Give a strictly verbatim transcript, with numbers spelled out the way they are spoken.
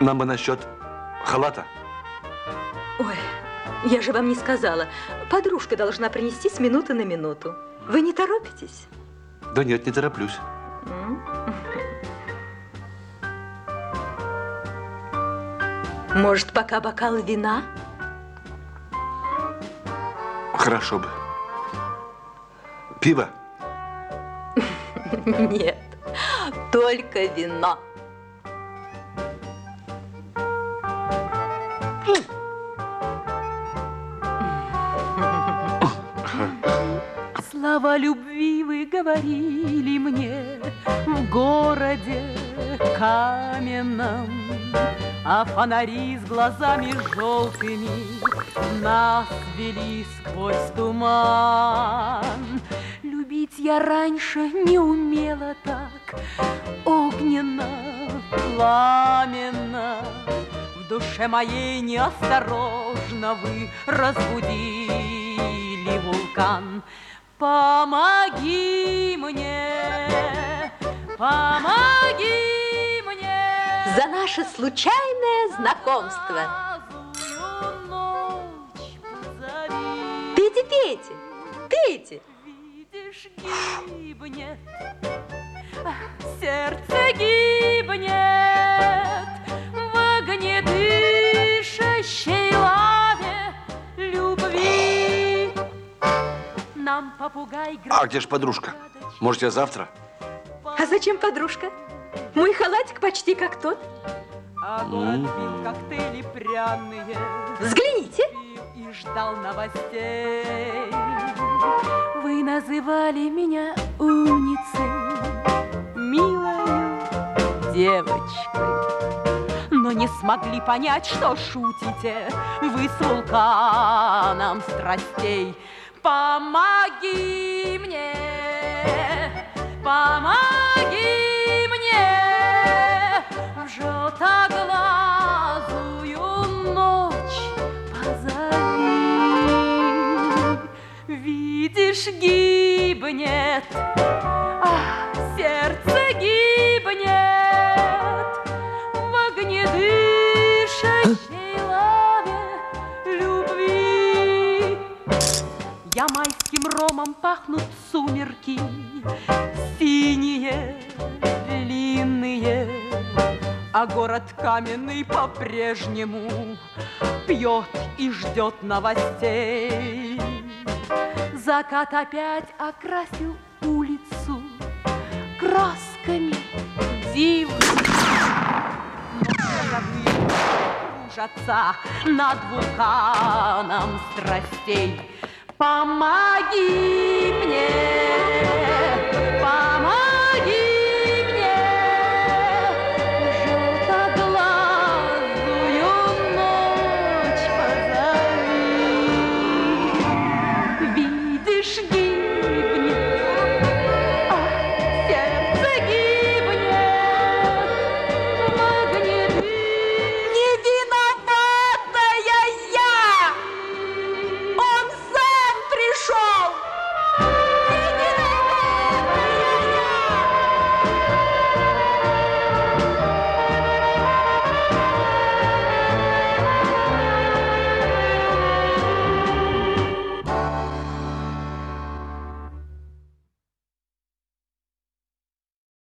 Нам бы насчет халата. Ой, я же вам не сказала. Подружка должна принести с минуты на минуту. Вы не торопитесь? Да нет, не тороплюсь. Может, пока бокал вина? Хорошо бы. Пиво? Нет, только вино. Слова любви вы говорили мне в городе каменном, а фонари с глазами желтыми нас вели сквозь туман. Любить я раньше не умела так огненно, пламенно. В душе моей неосторожно вы разбудили вулкан. Помоги мне, помоги мне. За наше случайное знакомство. Пейте, пейте, пейте. Видишь, гибнет, сердце гибнет в огнедышащей лаве любви. Нам попугай... А где ж подружка? Может, я завтра? А зачем подружка? Мой халатик почти как тот. А город пил коктейли пряные. Взгляните. И ждал новостей. Вы называли меня умницей, милой девочкой, но не смогли понять, что шутите вы с вулканом страстей. Помоги мне, помоги мне в желтоглазую ночь позови. Видишь, гибнет, ах, сердце гибнет в огнедышащей лаве любви. Я майским ромом пахнут сумерки, синие, длинные, а город каменный по-прежнему пьет и ждет новостей. Закат опять окрасил улицу красками дивными, но кружатся над вулканом страстей. Помоги мне!